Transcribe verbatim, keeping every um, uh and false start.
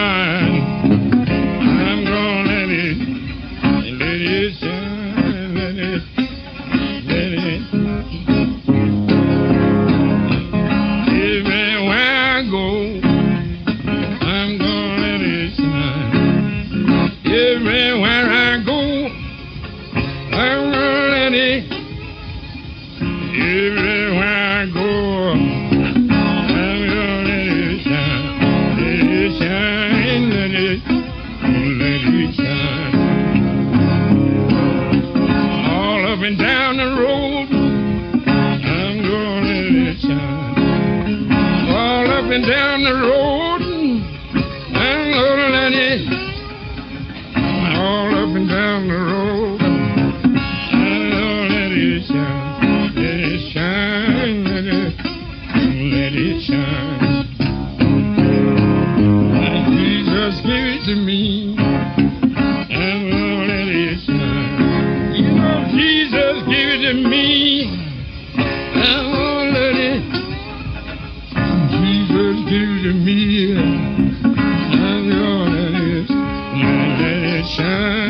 shine. I'm gonna let it, let it shine, let it, let it. Everywhere I go, I'm gonna let it shine. Everywhere I go, I'm gonna let it. Everywhere I go, I'm gonna let it shine. Let it shine, let it, let it shine. All up and down the road, I'm gonna let it shine. All up and down the road, I'm gonna let it. All up and down the road, I'm gonna let it shine. Let it shine, let it, let it shine. Like Jesus gave it to me, I'm gonna let it shine. You know Jesus gave it to me, I'm gonna let it. Jesus gave it to me, I'm gonna let it, let it shine.